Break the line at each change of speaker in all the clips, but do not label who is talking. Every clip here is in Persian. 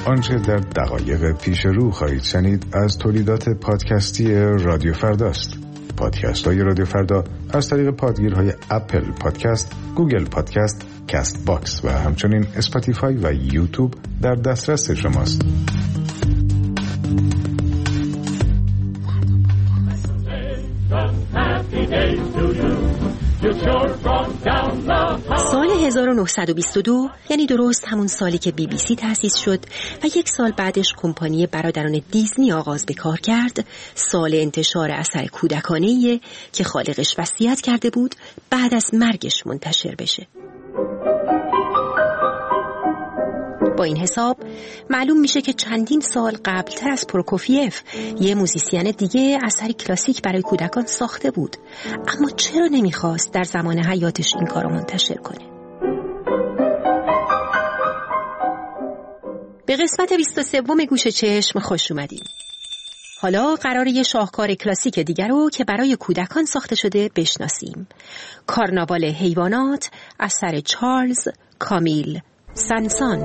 آنچه در دقایق پیش رو خواهید شنید از تولیدات پادکستی رادیو فرداست. پادکست های رادیو فردا از طریق پادگیرهای اپل پادکست، گوگل پادکست، کست باکس و همچنین اسپاتیفای و یوتیوب در دسترس شماست.
سال 1922 یعنی درست همون سالی که BBC تأسیس شد و یک سال بعدش کمپانی برادران دیزنی آغاز به کار کرد، سال انتشار اثر کودکانه‌ایه که خالقش وصیت کرده بود بعد از مرگش منتشر بشه. با این حساب معلوم میشه که چندین سال قبلتر از پروکوفیف یه موزیسین دیگه اثری کلاسیک برای کودکان ساخته بود، اما چرا نمیخواست در زمان حیاتش این کارو منتشر کنه؟ به قسمت 23 گوش چشم خوش اومدیم. حالا قراره یه شاهکار کلاسیک دیگر رو که برای کودکان ساخته شده بشناسیم. کارناوال حیوانات اثر چارلز کامیل سنسان.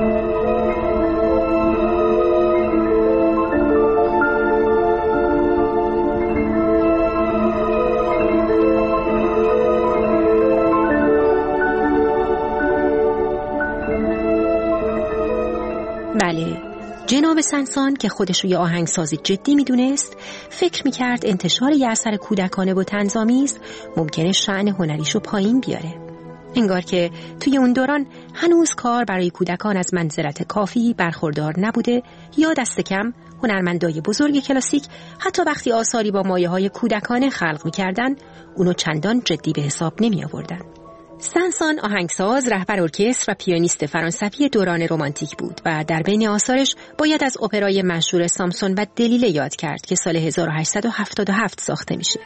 بله، جناب سنسان که خودش رو یه آهنگساز جدی میدونست، فکر میکرد انتشار یه اثر کودکانه با طنزآمیز ممکنه شأن هنریشو پایین بیاره. انگار که توی اون دوران هنوز کار برای کودکان از منزلت کافی برخوردار نبوده یا دست کم هنرمندای بزرگ کلاسیک حتی وقتی آثاری با مایه‌های کودکانه خلق می‌کردن اونو چندان جدی به حساب نمی‌آوردن. سنسان آهنگساز، رهبر ارکستر و پیانیست فرانسوی دوران رمانتیک بود و در بین آثارش باید از اپرای مشهور سامسون و دلیله یاد کرد که سال 1877 ساخته میشه.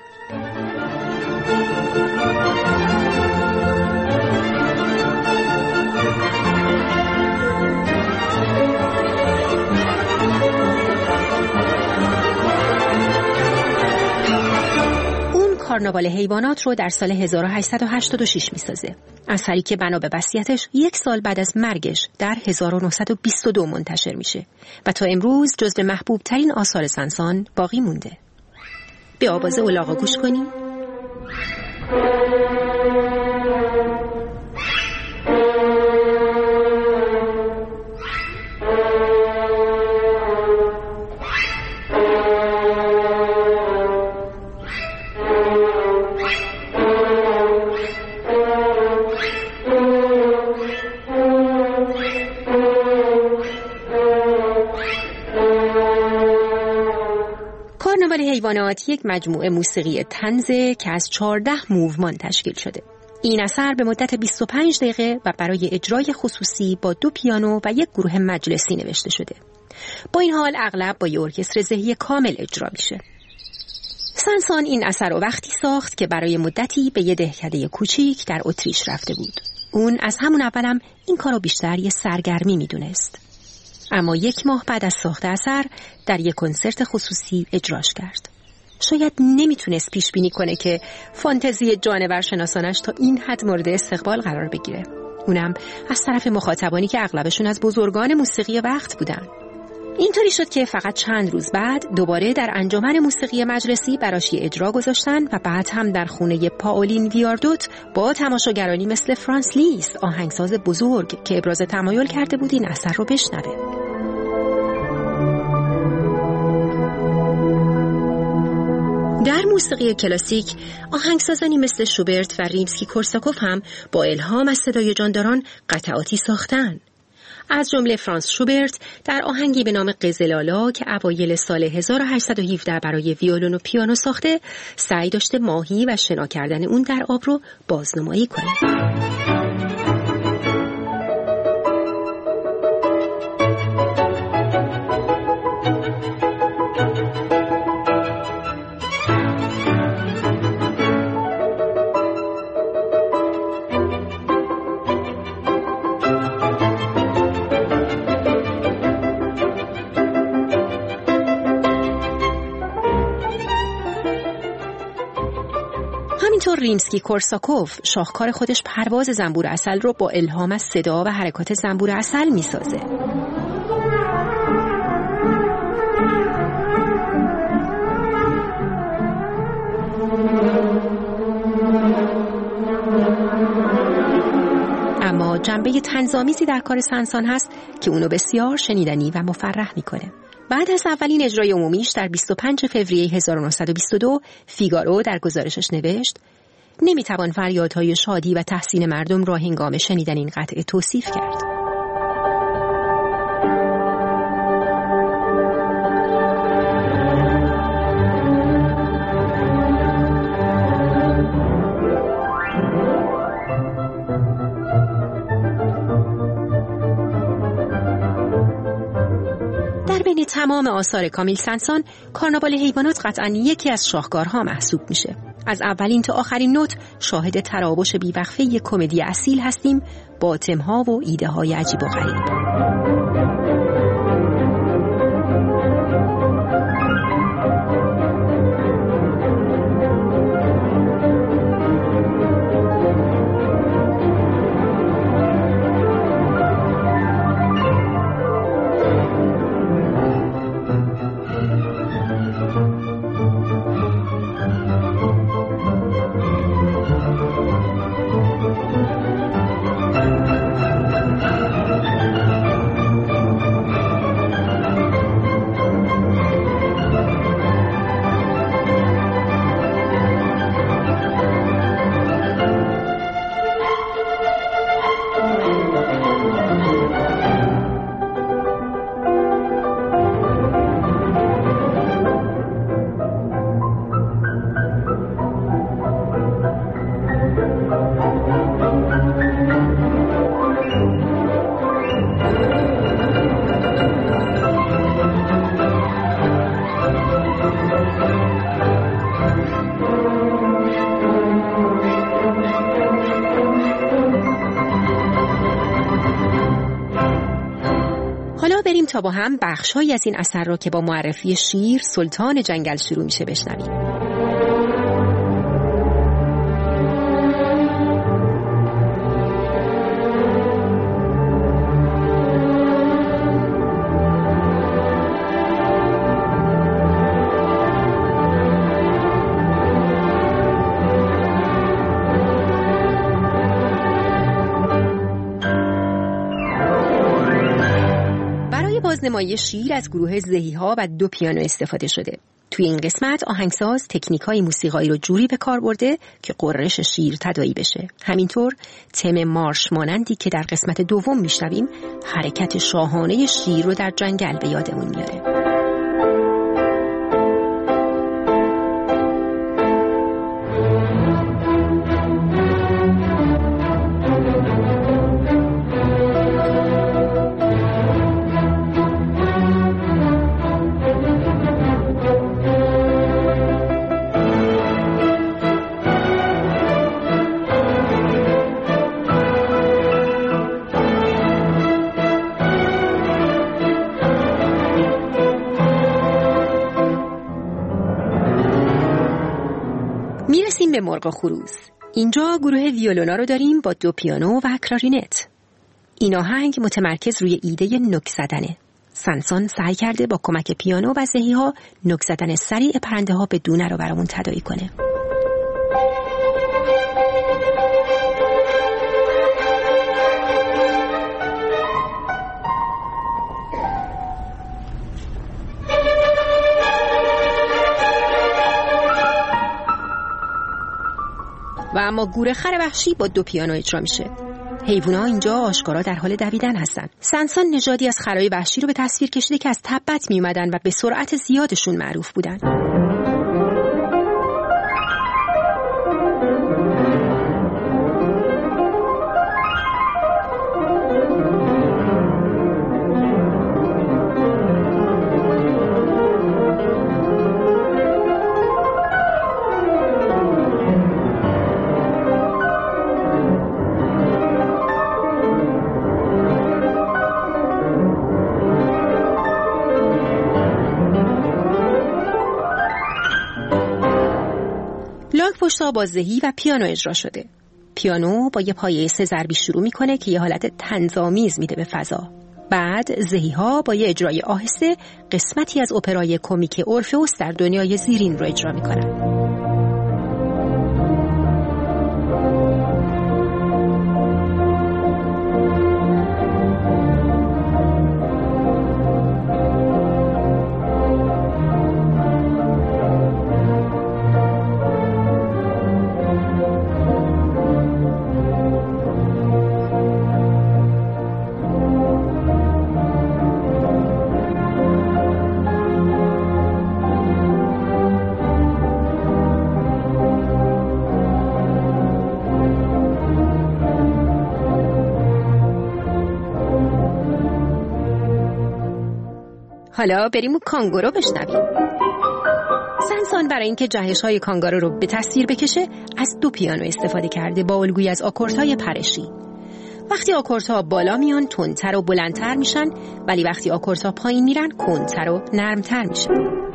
کارناوال حیوانات رو در سال 1886 میسازه. اثری که بنا به وصیتش یک سال بعد از مرگش در 1922 منتشر میشه و تا امروز جزو محبوب ترین آثار سنسان باقی مونده. به آواز الاغا گوش کنیم. کارناوال حیوانات یک مجموعه موسیقی طنزه که از 14 موومان تشکیل شده. این اثر به مدت 25 دقیقه و برای اجرای خصوصی با 2 پیانو و یک گروه مجلسی نوشته شده. با این حال اغلب با یک ارکستر ذهی کامل اجرا میشه. سنسان این اثر رو وقتی ساخت که برای مدتی به یه دهکده کوچیک در اتریش رفته بود. اون از همون اولم این کارو بیشتر یه سرگرمی میدونست. اما 1 ماه بعد از ساخت اثر در یک کنسرت خصوصی اجراش کرد. شاید نمیتونست پیش بینی کنه که فانتزی جانور شناسانش تا این حد مورد استقبال قرار بگیره. اونم از طرف مخاطبانی که اغلبشون از بزرگان موسیقی وقت بودن. اینطوری شد که فقط چند روز بعد دوباره در انجمن موسیقی مجلسی براش یه اجرا گذاشتن و بعد هم در خونه پائولین ویاردوت با تماشاگرانی مثل فرانس لیست، آهنگساز بزرگ که ابراز تمایل کرده بود این اثر رو بشنوه. در موسیقی کلاسیک آهنگسازانی مثل شوبرت و ریمسکی کورساکوف هم با الهام از صدای جانداران قطعاتی ساختن. از جمله فرانس شوبرت در آهنگی به نام قزلالا که اوایل سال 1817 برای ویولون و پیانو ساخته، سعی داشته ماهی و شنا کردن اون در آب رو بازنمایی کنه. همینطور ریمسکی کورساکوف شاهکار خودش پرواز زنبور عسل رو با الهام از صدا و حرکات زنبور عسل میسازه. اما جنبه طنزآمیزی در کار سنسان هست که اونو بسیار شنیدنی و مفرح میکنه. بعد از اولین اجرای عمومیش در 25 فوریه 1922 فیگارو در گزارشش نوشت: نمیتوان فریادهای شادی و تحسین مردم را هنگام شنیدن این قطعه توصیف کرد. بین تمام آثار کامیل سنسان، کارناوال حیوانات قطعاً یکی از شاهکارها محسوب میشه. از اولین تا آخرین نوت شاهد تراوش بیوقفه یک کمدی اصیل هستیم با تم‌ها و ایده‌های عجیب و غریب. بریم تا با هم بخش‌هایی از این اثر را که با معرفی شیر سلطان جنگل شروع میشه بشنویم. بازنمایی شیر از گروه زهی‌ها و 2 پیانو استفاده شده. توی این قسمت آهنگساز تکنیک‌های موسیقایی رو جوری به کار برده که قررش شیر تداعی بشه. همینطور تم مارش مانندی که در قسمت دوم میشنویم حرکت شاهانه شیر رو در جنگل به یادمون میاره. میرسیم به مرغ و خروس. اینجا گروه ویولونا رو داریم با 2 پیانو و کلارینت. این آهنگ متمرکز روی ایده نوک زدنه. سنسان سعی کرده با کمک پیانو و زهی‌ها نوک زدن سریع پرنده ها به دونه رو برامون تداعی کنه. و اما گورخر وحشی با 2 پیانو اجرا میشه. حیوونا اینجا آشکارا در حال دویدن هستن. سنسان نژادی از خرای وحشی رو به تصویر کشیده که از تبت می اومدن و به سرعت زیادشون معروف بودن. پشتا با زهی و پیانو اجرا شده. پیانو با یه پایه 3 ضربی شروع میکنه که یه حالت طنزآمیز میده به فضا. بعد زهی‌ها با یه اجرای آهسته قسمتی از اپرای کمیک اورفئوس در دنیای زیرین رو اجرا می‌کنن. حالا بریم و کانگورو بشنویم. سنسان برای اینکه جهش‌های کانگورو رو به تصویر بکشه از 2 پیانو استفاده کرده با الگویی از آکوردهای پرشی. وقتی آکوردها بالا میان تندتر و بلندتر میشن، ولی وقتی آکوردها پایین میرن کندتر و نرمتر میشن.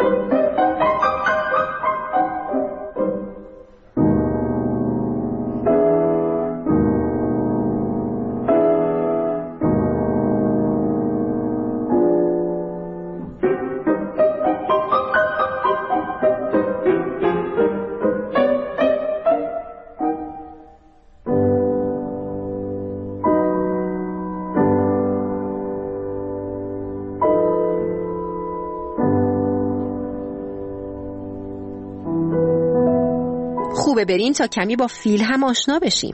خوبه برین تا کمی با فیل هم آشنا بشیم.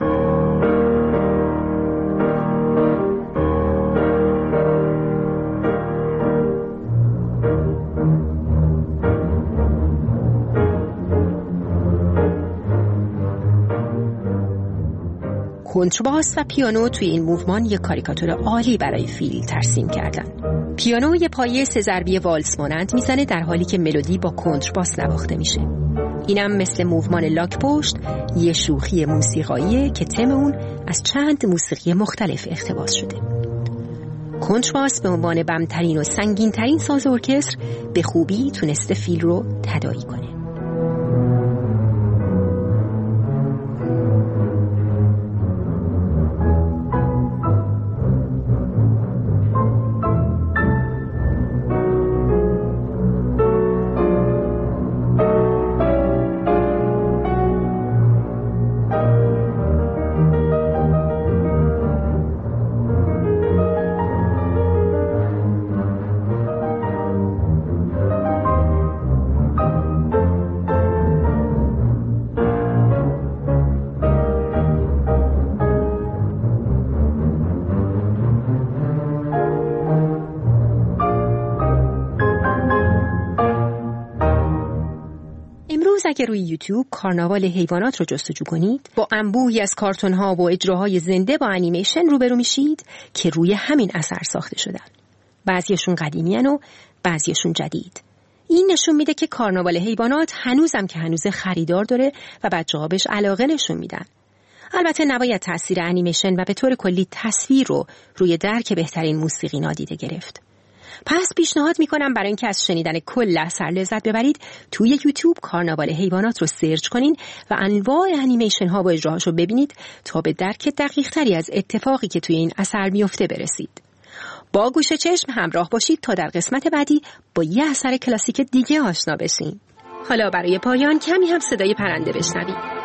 کنترباس و پیانو توی این موومان یک کاریکاتور عالی برای فیل ترسیم کردن. پیانو یه پایه 3 ضربی والس مانند میزنه در حالی که ملودی با کنترباس نواخته میشه. اینم مثل موومان لاک پشت یه شوخی موسیقاییه که تم اون از چند موسیقی مختلف اقتباس شده. کنترباس به عنوان بمترین و سنگین‌ترین ساز ارکستر به خوبی تونسته فیل رو تداعی کنه. اگر روی یوتیوب کارناوال حیوانات رو جستجو کنید، با انبوهی از کارتون‌ها و اجراهای زنده با انیمیشن روبرو میشید که روی همین اثر ساخته شدن. بعضیشون قدیمی‌ان و بعضیشون جدید. این نشون میده که کارناوال حیوانات هنوزم که هنوز خریدار داره و بچه‌ها بهش علاقه نشون میدن. البته نباید تأثیر انیمیشن و به طور کلی تصویر رو روی درک بهترین موسیقی نادیده گرفت. پس پیشنهاد میکنم برای اینکه از شنیدن کل اثر لذت ببرید توی یوتیوب کارناوال حیوانات رو سرچ کنین و انواع انیمیشن ها و اجراهاش رو ببینید تا به درک دقیق تری از اتفاقی که توی این اثر میفته برسید. با گوش چشم همراه باشید تا در قسمت بعدی با یه اثر کلاسیک دیگه آشنا بشین. حالا برای پایان کمی هم صدای پرنده بشنوید.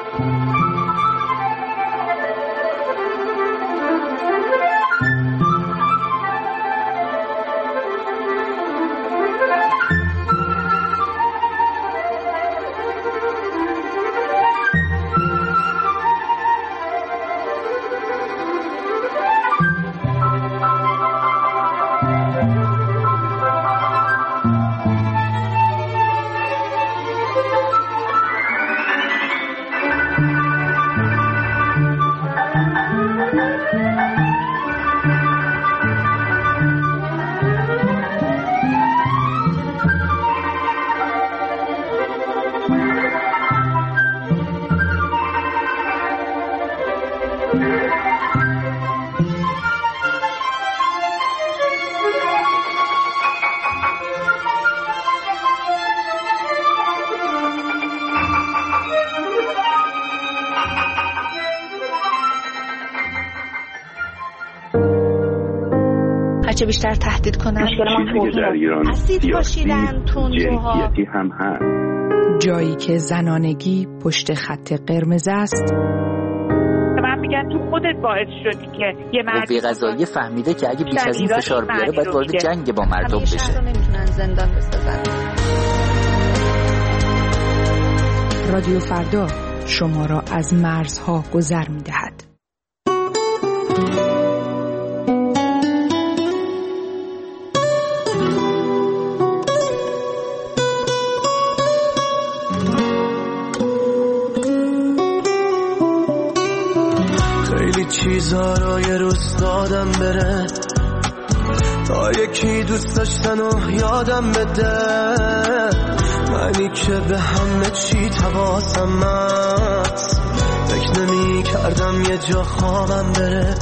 بچه بیشتر تهدید کنن.
مشکل ما توهین
اسید پاشیدن، تندروها،
هم هست.
جایی که زنانگی پشت خط قرمز است.
من میگن تو خودت باعث شدی که یه مردی
قضایی فهمیده که اگه بیش از این فشار بیاره باید وارد جنگ با مردم بشه.
شهر رو نمیتونن زندان بسازن.
رادیو فردا شما را از مرزها گذر می‌دهد.
خیلی چیزا رو یه روز دادم بره تا یکی دوست داشتن و یادم بده، منی که به همه چی حواسم هست، فکر نمی کردم یه جا خوابم بره،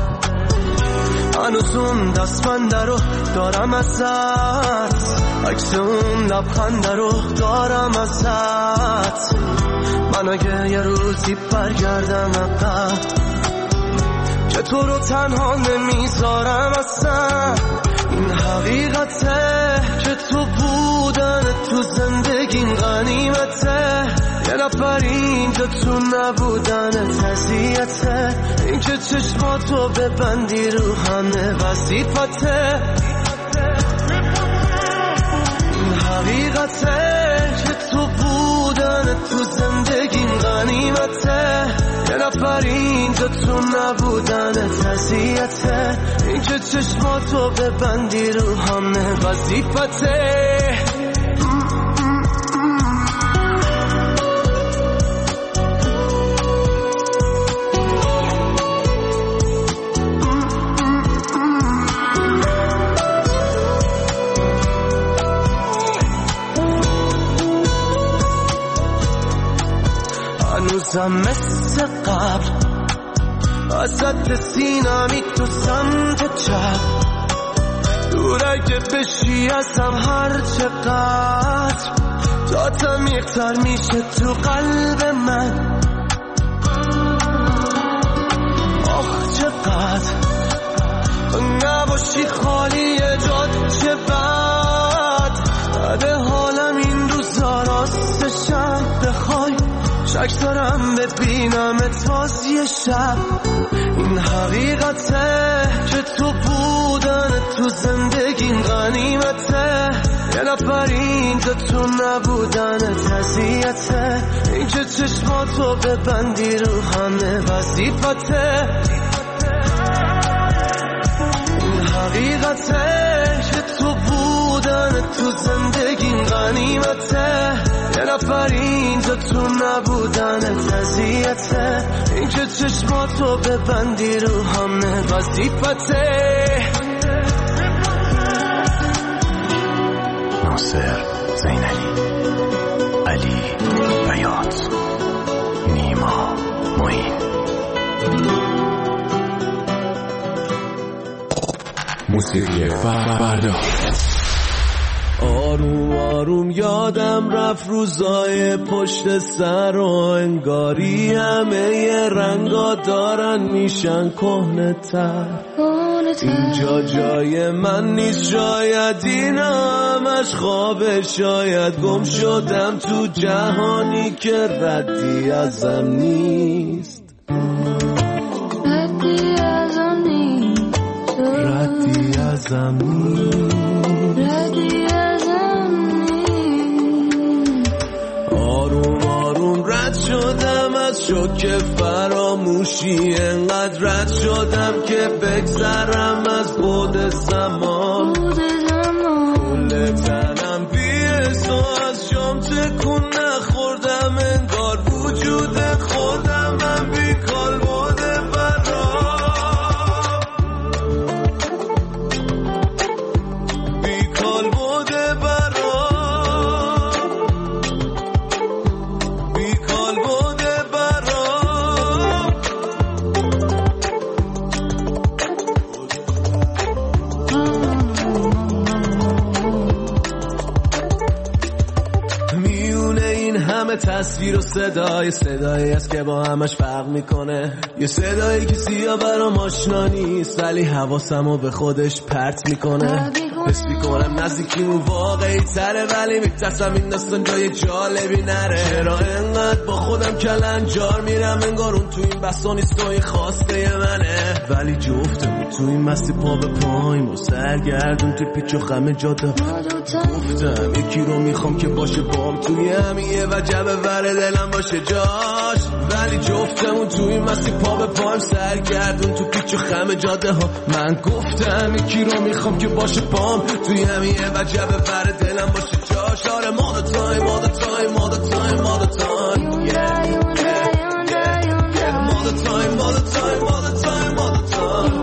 هنوز اون دستبنده رو دارم ازت، عکس اون لبخنده رو دارم ازت، من اگه یه روزی برگردم عقب که تو رو تنها نمیذارم اصلا، این حقیقته که تو بودن تو زندگیم غنیمته، یه نفر اینجا تو نبودن تزیته، این که چشماتو ببندی رو همه وظیفته، این حقیقته که تو بودن تو زندگیم غنیمته، یه نفر اینجا تو نبودن تزیته، این که چشماتو ببندی رو همه وظیفته. هنوزم مثل قبل ازت سینمی تو سمت چپ، دور اگه بشی ازم هر چقدر تا تمیق‌تر میشه تو قلب من، آخ چقدر نباشی خالی جاد، چه بد حالم این روزا راستشم بخوای، شک دارم ببینم اتواز یه شب، این حقیقته که تو بودن تو زندگیم غنیمته، یه نفر اینجا تو نبودن تزیته، این که چشماتو ببندی رو همه وظیفته، این حقیقته که تو بودن تو زندگیم غنیمته، یه نفر اینجا تو نبودن تزیته، این که چشماتو ببندی رو همه وظیفته.
ناصر زینعلی، علی بیات، نیما معین. موسیقی فردا.
آروم آروم یادم رفت روزای پشت سر و انگاری همه ی رنگا دارن میشن کهنه‌تر، اینجا جای من نیست، شاید این همش خوابه، شاید گم شدم تو جهانی که ردی ازم نیست، ردی ازم نیست، ردی ازم نیست، ردی ازم نیست. آروم آروم رد شدم از شوک فراموشی، انقدر رد شدم که بگذرم از بعد زمان، کل تنم بی‌حس و از شام تکون نخوردم، انگار وجود خودم من بیکال بوده برام، بیکال بوده برام، بیکال بوده برام. همه تصویر و صدایی است که با همش فرق میکنه. یه صدایی که سیا برام آشنا نیست ولی حواسمو به خودش پرت میکنه. حس میکنم نزدیکیمون واقعی تره ولی میترسم این داستان جای جالبی نره. چرا انقدر با خودم کلنجار میرم انگار اون تو این بسا نیست و این خواسته منه. ولی جفتم تو این مستی پا به پاییم و سرگردون تو پیچ و خم جاده. گفتم یکی رو میخوام که باشه بام توی همیه و جبه ور دلم باشه جاش. ولی جفتمون تو این مستی پا به پاییم سرگردون تو پیچ و خم جاده ها. من گفتم یکی رو میخوام که باشه بام توی همیه و جبه ور دلم باشه جاش. آره all the time all the time all the time all the time yeah yeah yeah all the time all the time all the time all the time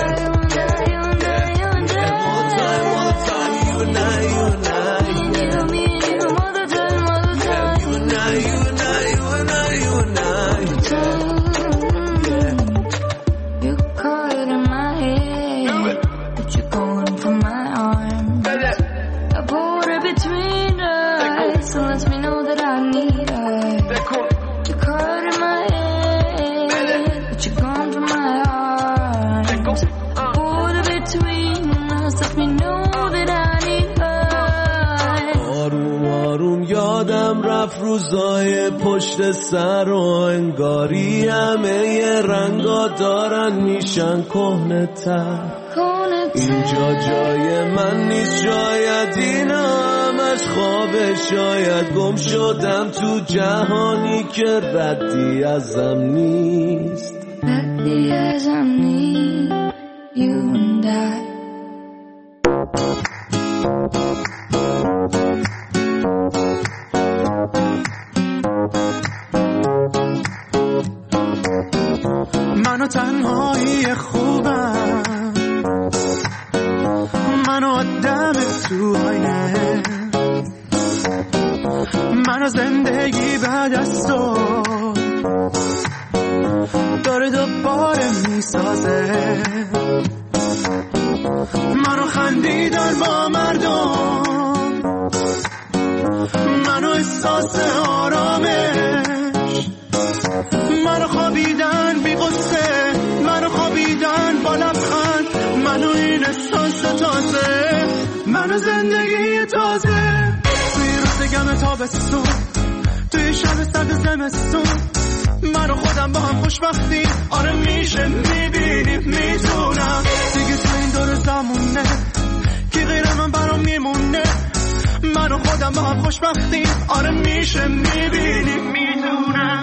روزای پشت سر و انگاری همه ی رنگا دارن میشن کهنه‌تر. اینجا جای من نیست شاید اینا همش خوابه. شاید گم شدم تو جهانی که ردی ازم نیست. ردی ازم نیست You and I. منو تنهایی خوبم منو آدم تو آینه منو زندگی بعد از تو داره دوباره میسازه. منو خندیدن با مردم منو احساس آرامش منو خوابیدن بی غصه منو خوابیدن با لبخند منو این احساس تازه منو زندگی تازه. توی روز گم تابستون توی شب سرد زمستون منو خودم با هم خوشبختی. آره میشه میبینی میتونم دیگه تو این دور زمونه کی غیر من برام میمونه. منو خودم با هم خوشبختی. آره میشه میبینی میتونم.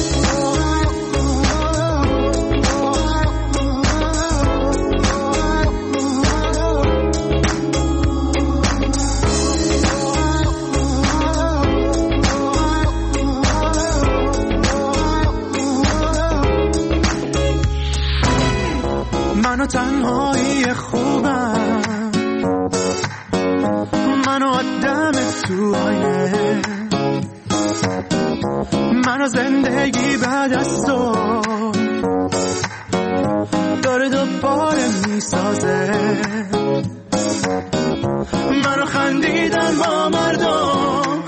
منو تنهایی خوبم منو آدم تو آینه منو زندگی بعد از تو داره دوباره میسازه. منو خندیدن با مردم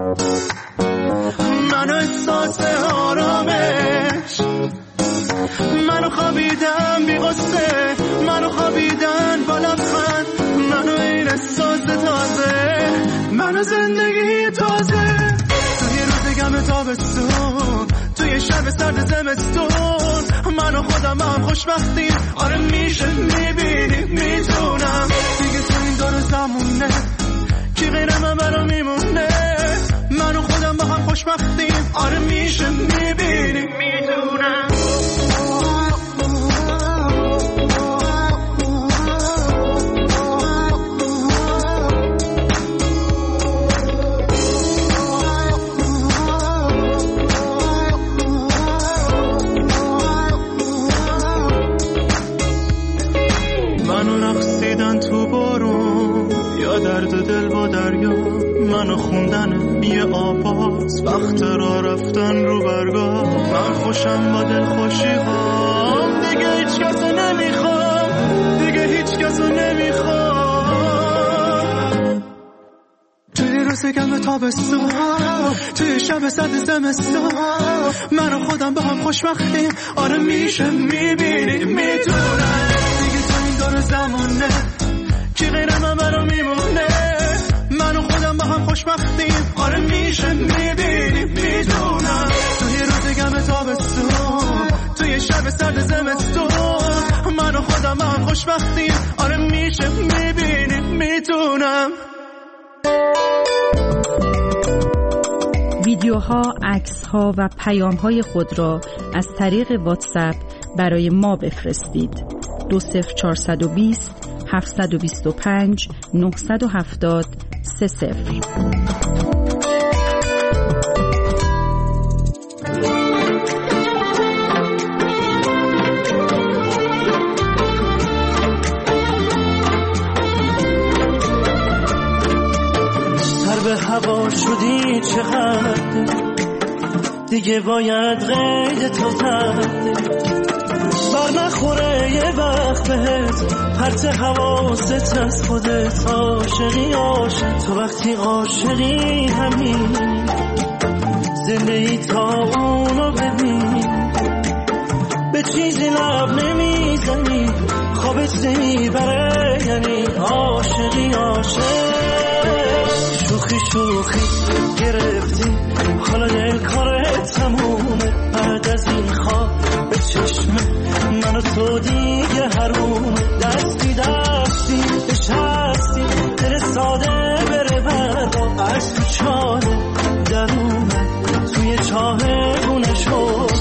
منو احساس آرامش منو خوابیدن بی غصه منو خوابیدن با لبخند منو این احساس تازه منو زندگی تازه. توی روز گم تابستون توی شب سرد زمستون منو خودم هم خوشبختیم. آره میشه میبینی میتونم دیگه تو این دور زمونه کی غیر من برام میمونه. منو خودم با هم خوشبختیم. آره میشه میبینی میتونم. درد دل با دریا منو خوندن یه آواز وقت را رفتن رو برگاه. من خوشم با دل خوشی هام دیگه هیچ کسو نمیخوام دیگه هیچ کسو نمیخوام. توی روز گم تابستون توی شب سرد زمستان من و خودم با هم خوشبختیم. آره میشه میبینی میتونم دیگه تو این دور زمونه کی غیر من برام میمونه. من و خودم با هم خوشبختیم. آره میشه میبینی میدونم توی روز گرم تابستون توی شب سرد زمستون من و خودم با هم خوشبختیم. آره میشه میبینی میدونم.
ویدیوها، عکس‌ها و پیام‌های خود را از طریق واتساپ برای ما بفرستید. 20420 725 970 30.
سر به هوا شدی چقدر دیگه باید قید تو زد بر نخوره یه وقت بهت پرت حواست از خودت. عاشقی عاشق تو وقتی عاشقی همین زندگی تا اونو ببین به چیزی لب نمیزنی خوابت نمیبره یعنی عاشقی عاشق. شوخی شوخی گرفتی حالا دل کارت تمومه بعد از این خواب به چشمه من و تو دیگه حرومه. دستی دستی بشستی دل ساده بره بردا از تو چاله درونه توی چاه گونه شد.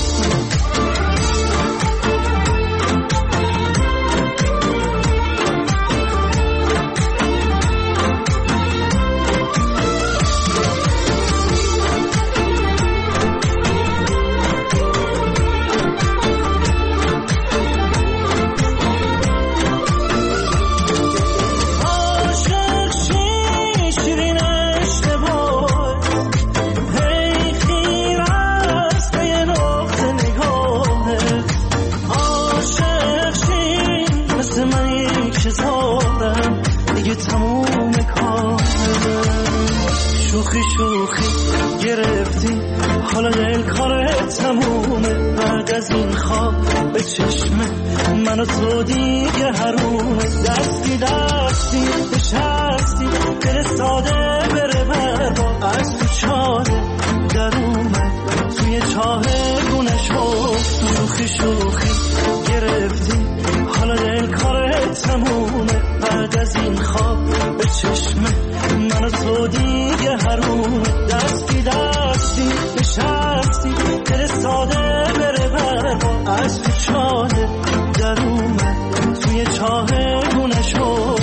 شوخی شوخی گرفتی حالا دل کارت تمومه بعد از این خواب به چشمه من و تو دیگه حرومه. دستی دستی بشستی دل ساده بره بردا از تو چاله درومه توی چاه گونه شد. شوخی شوخی گرفتی حالا دل کارت تمومه بعد از این خواب به چشمه من و تو دیگه حرومه. دستی دستی بشستی دل ساده بره بردا از تو چاله درومه توی چاه گونه شد.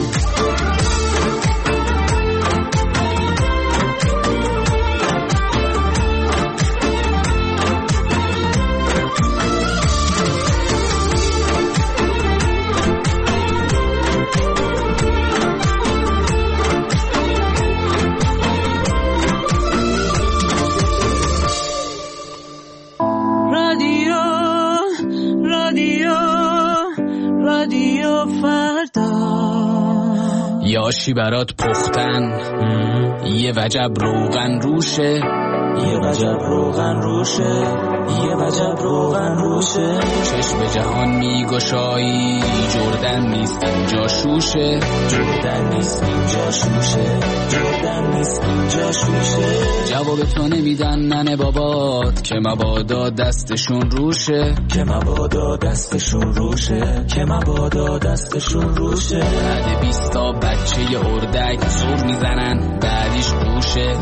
یاشی برات پختن یه وجب روغن روشه یه وجب روغن روشه یه وجب روغن روشه. چشم جهان میگشایی جردن نیست اینجا شوشه جردن نیست اینجا شوشه جردن نیست اینجا شوشه. جواب تو نمیدن ننه بابات که مبادا دستشون روشه که مبادا دستشون روشه که مبادا دستشون روشه. بعد 20 تا بچه اردک زور میزنن بعدیش قوشه.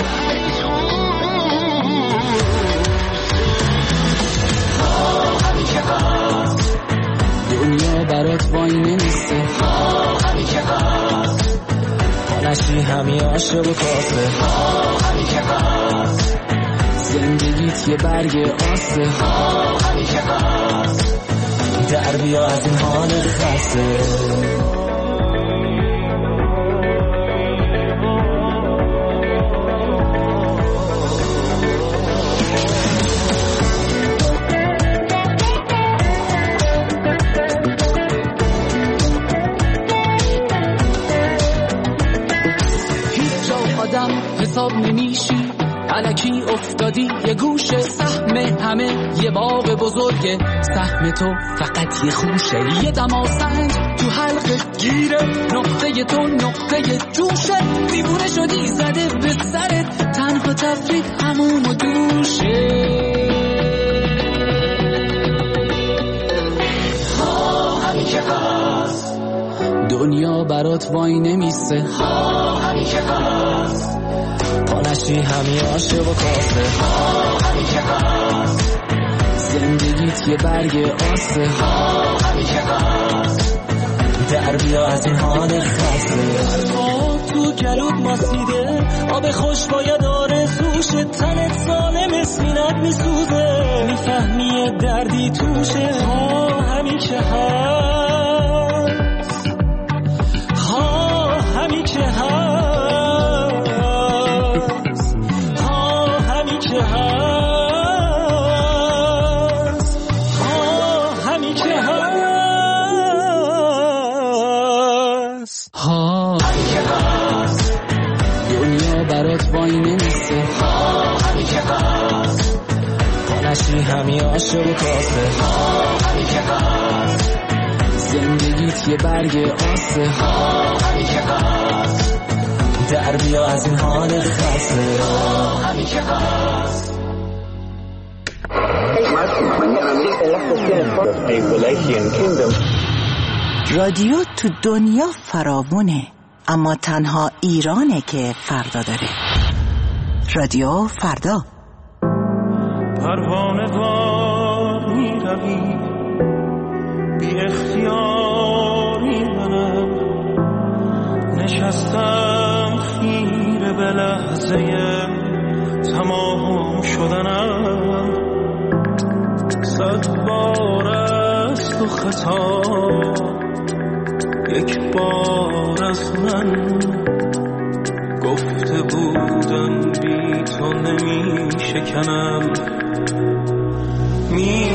دنیا برات وای نمیسته همین که هست حالشی همی عاشق و کاسه همین که هست زندگیت یه برگ آسه همین که هست در بیا از این حال خسته. حساب نمیشی الکی افتادی یه گوشه، سهم همه یه باغ بزرگه، سهم تو فقط یه خوشه، یه دماسنج تو حلقه گیره، نقطه تو نقطه جوشه، دیوونه شدی زده به سرت، تنها تفریح همون و دوشه. همین که هست دنیا برات وای نمیسته، همین که هست پانشی همین عاشق و کاسه، همین که هست زندگیت یه برگ آسه، همین که هست در بیا از این حال خسته، تو گلوت ماسیده، آب خوش باید آرزوشه، تنت سالم سینت میسوزه، میفهمی دردی توشه، همین که هست، همین که هست، همین که هست، همین که هست، همین که هست دنیا برات وای نمیسته، همین که هست پانشی همین عاشق و کاسه، همین که هست زندگیت یه برگ آسه، همین که هست در بیا از این حال خسته، همین که هست.
رادیو تو دنیا فراوونه، اما تنها ایرانه که فردا داره. رادیو فردا.
پروانه وار می روی بی اختیاری، منم نشستم خیره به لحظه تمام شدنم، 100 بار است و خطا، یک بار از من گفته بودم بی تو نمی شکنم، می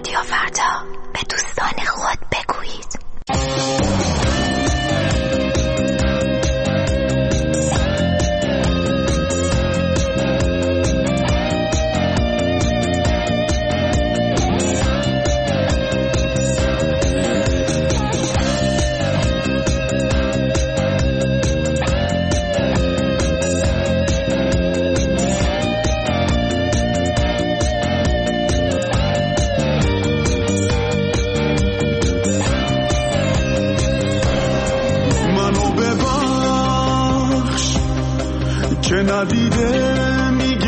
رادیو فردا، به دوستان خود بگویید.
که ندیده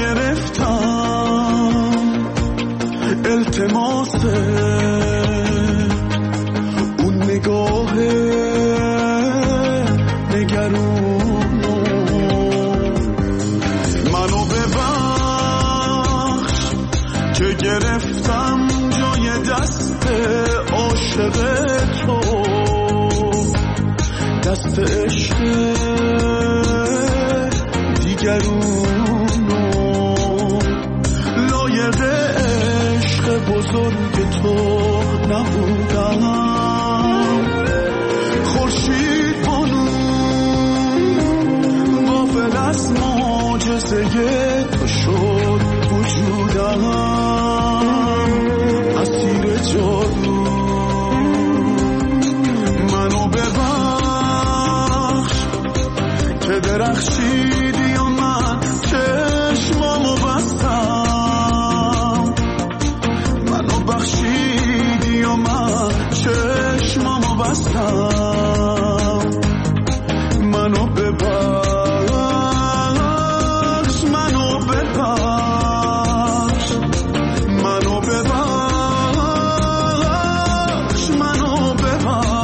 میگرفتم التماس اون نگاه نگرونو، منو ببخش که گرفتم جای دست عاشق تو، دست عشق دیگرونو، لایق عشق بزرگ تو نبودم. خورشید بانو غافل از معجزه تو شد وجودم، اسیر جادو. منو ببخش که درخشیدی و من چشمامو بستم، منو بخشیدی و من چشمامو بستم. منو ببخش، منو ببخش، منو ببخش، منو ببخش.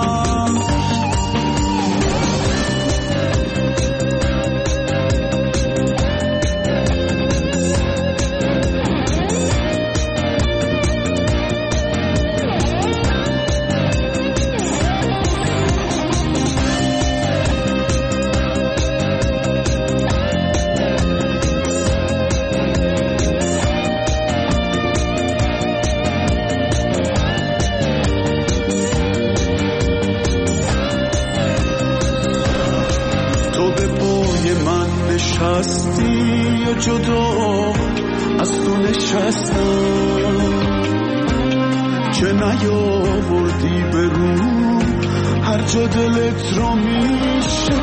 نشستی یا جدا از تو نشستم، که نیاوردی به رو هر جا دلت را می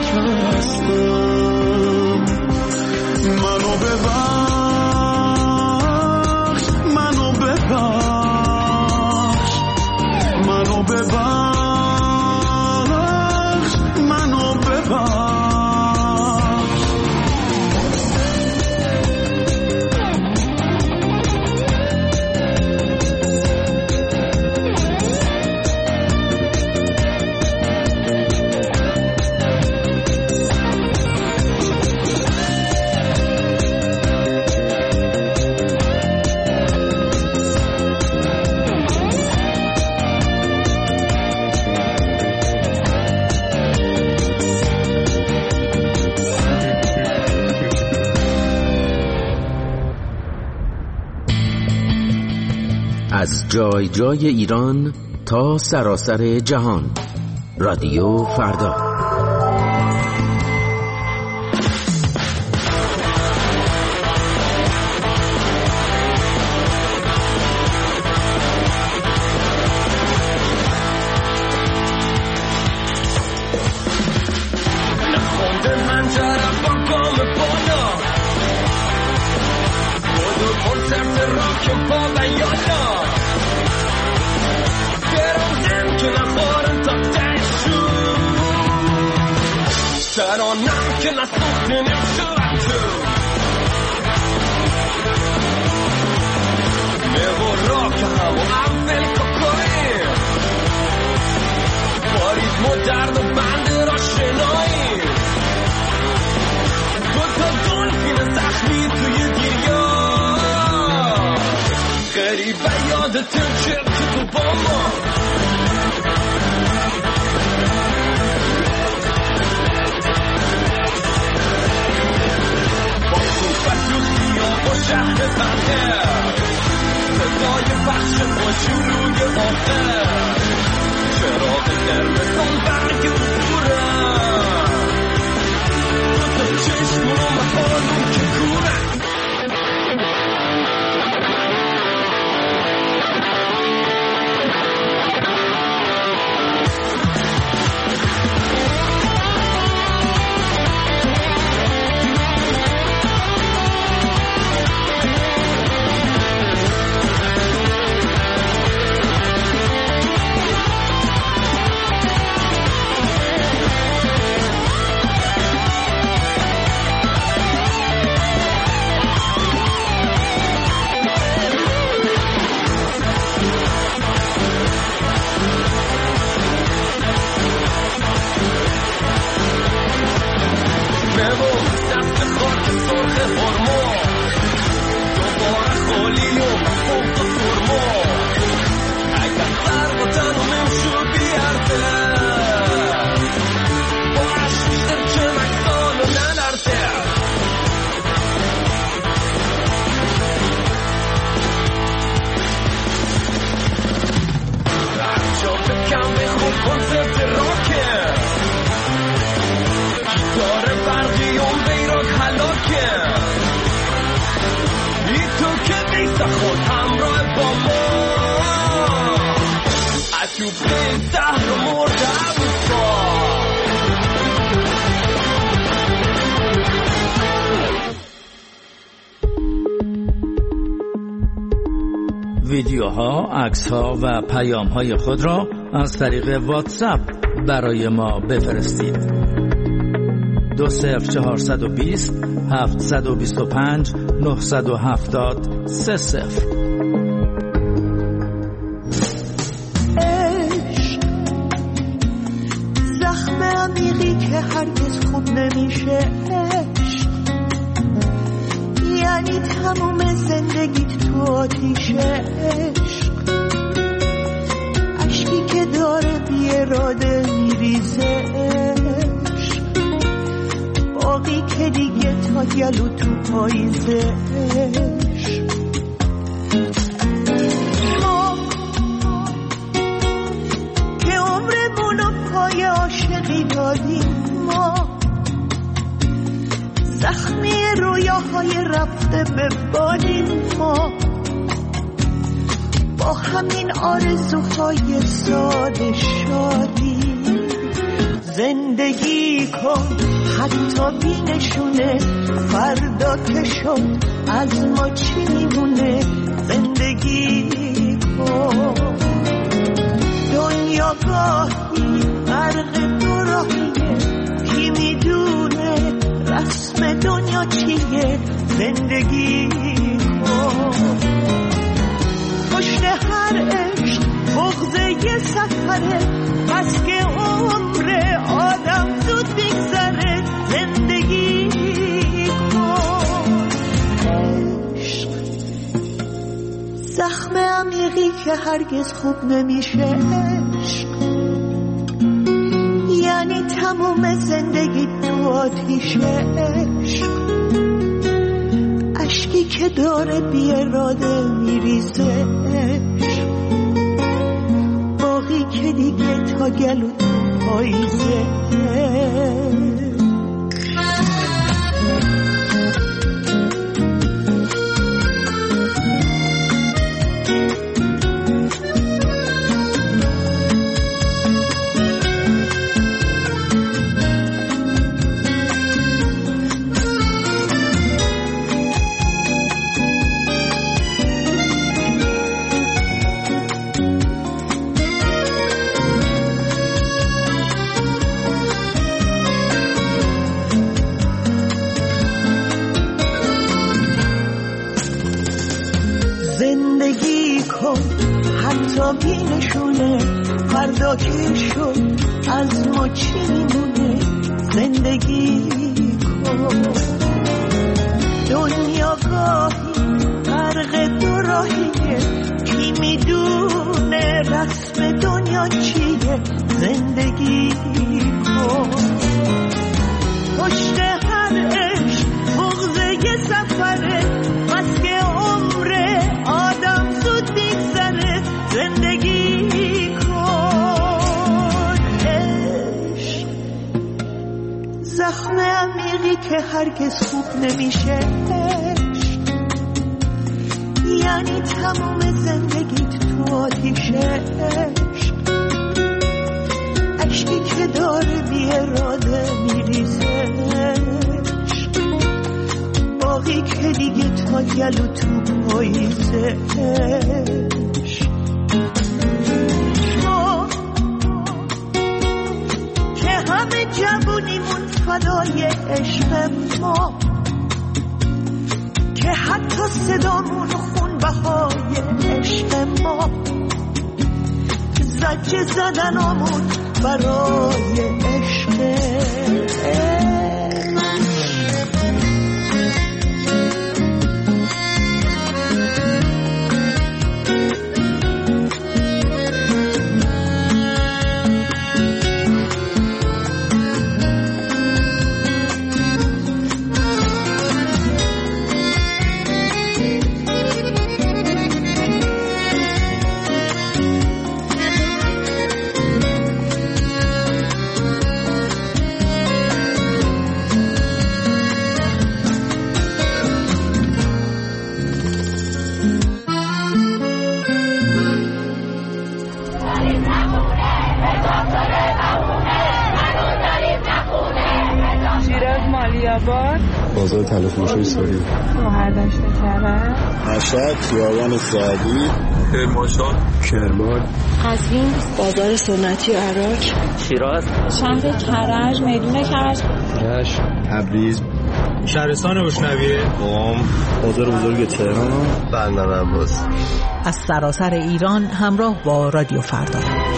شکستم. منو ببخش، منو ببخش، منو ببخش، منو ببخش.
از جای جای ایران تا سراسر جهان، رادیو فردا.
ترانم که نسوخته نمیشود تو میورا که همو اول کپایی باریز ما درد و بند را شنایی، دوتا دلفین زخمی توی دریا، غریبه یادتون که تو با ما شهر بنده صدای بخش باشوروی آخر چراغ قرمزان برگ عبورم تو چشم رو محالون که کورم
ویدیوها، عکس‌ها و پیام‌های خود را از طریق واتساپ برای ما بفرستید. 20420 725 970 30.
زخم عمیقی که هرگز خوب نمیشه، یعنی تموم زندگیت تو آتیشه، عشقی که داره بی اراده میریزه، باقی که دیگه تا گلو تو پاییزه. ما که عمرمونو پای عاشقی دادیم، ما زخمی رویاهای رفته به بالین، ما با همین آرزوهای ساده شادی. زندگی کن حتی بی نشونه، فردا که شد از ما چی میمونه. زندگی کن، دنیا گاهی غرق دو راهیه، کی میدونه رسم دنیا چیه. زندگی کن، پشت هر عشق بغض یه سفره، بس که عمر آدم زود میگذره. زندگی کن، عشق زخم عمیقی که هرگز خوب نمیشه، عشق یعنی تموم زندگی تو آتیشه، عشق عشقی که داره بی اراده میریزه، عشق باقی که دیگه تا گلو تو پاییزه. زندگی کن حتی بی نشونه، فردا که شد از ما چی میمونه. زندگی کن، دنیا گاهی غرق دو راهیه، کی میدونه رسم دنیا چیه. زندگی کن، پشت هر عشق بغض یه سفره، بس که عمر آدم زود هرگز خوب نمیشه، یعنی تمام زندگیت تو آتیشه، عشقی که داره بی اراده میریزه، باقی که دیگه تا گلو تو پاییزه. ما که همه جوونیمون فدای عشق ما، که حتی صدامون خون بهای عشق ما، زجه زدنامون برای عشق.
بازار تلفروشی سوری،
مهردشت کرد،
مشهد، خیابان سعدی، کرمانشاه، کرمان،
قزوین،
بازار سنتی عراق،
شیراز،
شهر کرج، میدون کرج،
تبریز،
شهرستان روشنویه،
قم، بازار بزرگ تهران، بندر عباس.
از سراسر ایران همراه با رادیو فردا.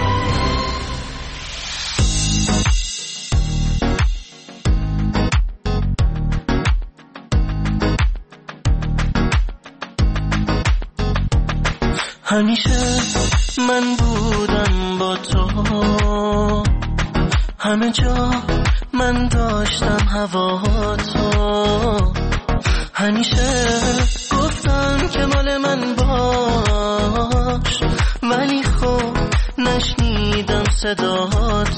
همیشه من بودم با تو، همه جا من داشتم هوا تو، همیشه گفتم که مال من باش، ولی خب نشنیدم صدا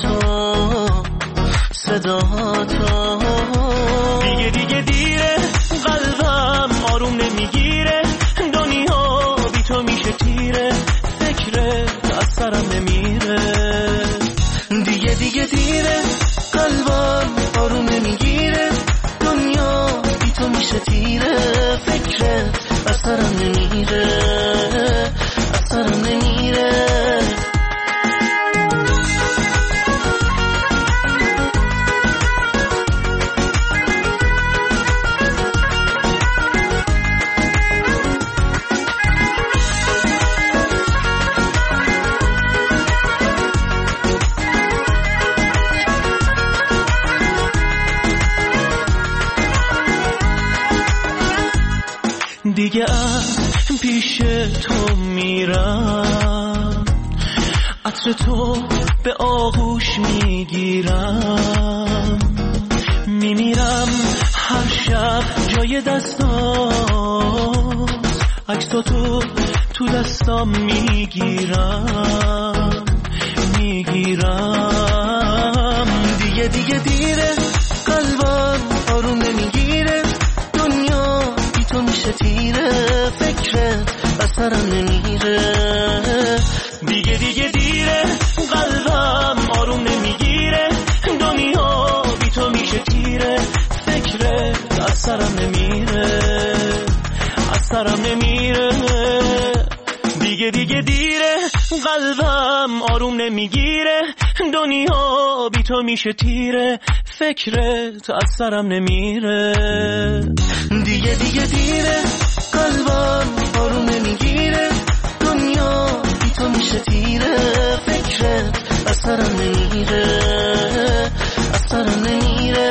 تو. دیگه دیره، قلبم آروم نمیگیره، دنیا بی تو میشه تیره، فکرت از سرم نمیره. دیگه دیره، قلبم آروم نمیگیره، دنیا بی تو میشه تیره، فکرت از سرم نمیره، از سرم نمیره. دیگه از پیش تو میرم، عطر تو به آغوش میگیرم، میمیرم هر شب جای دستات، عکس تو دستام میگیرم. دیگه دیره، قلبم آروم نمیگیره، دنیا بی تو میشه تیره، فکرت از سرم نمیره. دیگه دیره، قلبم آروم نمیگیره، دنیا بی تو میشه تیره، فکرت از سرم نمیره، از سرم نمیره. دیگه دیره، قلبم آروم نمیگیره، دنیا بی تو میشه تیره، فکرت از سرم نمیره. دیگه دیره، قلبم آروم نمیگیره، دنیا بی تو میشه تیره، فکرت از سرم نمیره، از سرم نمیره.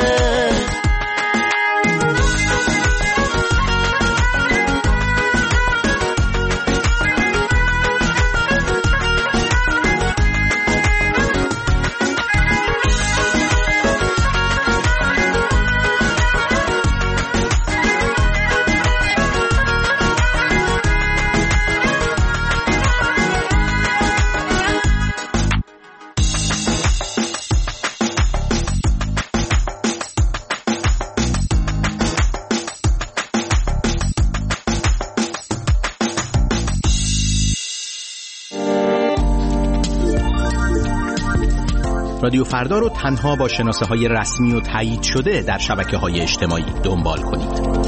رادیو فردا رو تنها با شناسه‌های رسمی و تایید شده در شبکه‌های اجتماعی دنبال کنید.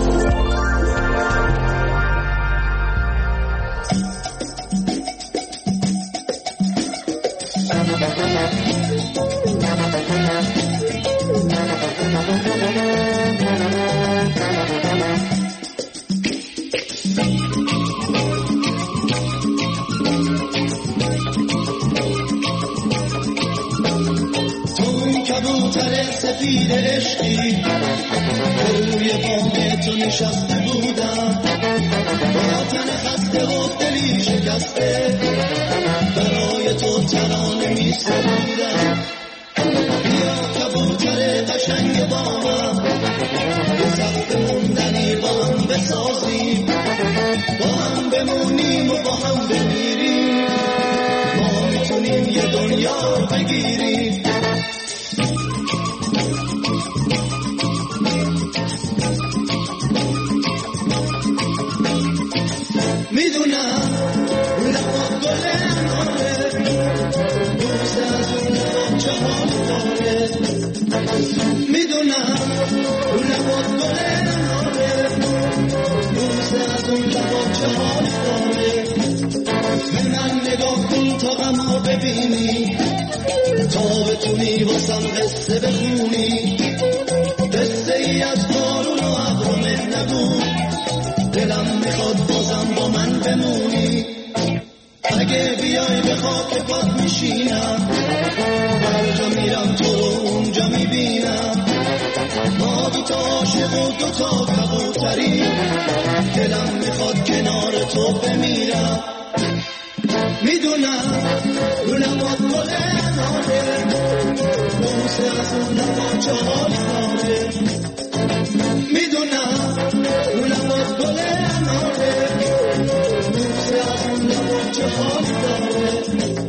کبوتر سفید عشقی روی بام تو نشسته بودم، با تن خسته و دلی شکسته برای تو ترانه می سرودم. بیا کبوتر قشنگ بامم، یه سقف موندنی با هم بسازیم، با هم بمونیم و با هم بمیریم، ما میتونیم یه دنیا بگیریم. میدونم لبات گل اناره، بوس از اون لبات چه حال داره. میدونم لبات گل اناره، بوس از اون لبات چه حال داره. به من نگاه کن تا غمو ببینی، تا بتونی واسم قصه بخونی، قصه ای از بارون و ابر و مه نگو، دلم میخواد بازم با من بمونی. اگه بیای به خاک پات میشینم، هر جا میرم تو رو اونجا میبینم. ما دوتا عاشق و دوتا کبوتری، دلم میخواد کنار تو بمیرم. میدونم رو لبات گل اناره، بوسه از اون لبات چه حال داره. میدونم رو لبات گل اناره، بوسه از اون لبات چه حال داره.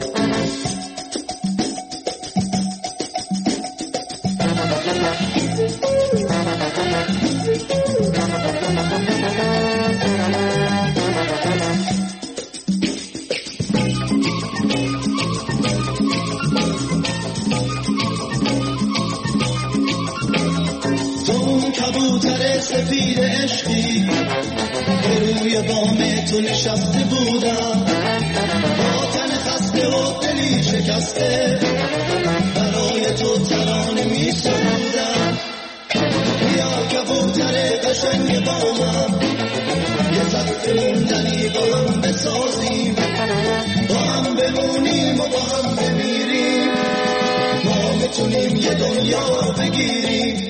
کبوتر سفید عشقی روی بام تو نشسته بودم، با تن خسته و دلی شکسته برای تو ترانه می سرودم. بیا کبوتر قشنگ بامم، یه سقف موندنی با هم بسازیم، با هم بمونیم و با هم بمیریم، ما میتونیم یه دنیا بگیریم.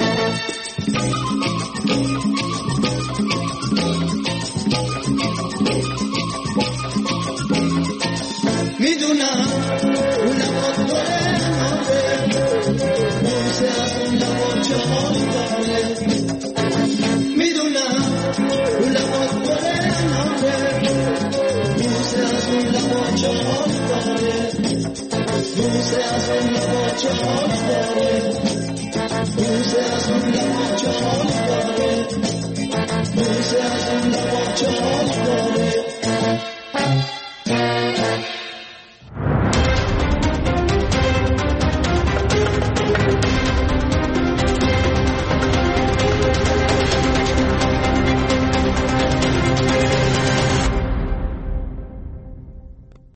میدونم اون لبات گل اناره، بوسه از اون لبات چه حال داره. میدونم اون لبات گل اناره، بوسه از اون لبات چه حال داره. بوسه از اون لبات چه حال داره. بوسه از اون لبات چه حال داره. بوسه از اون لبات چه حال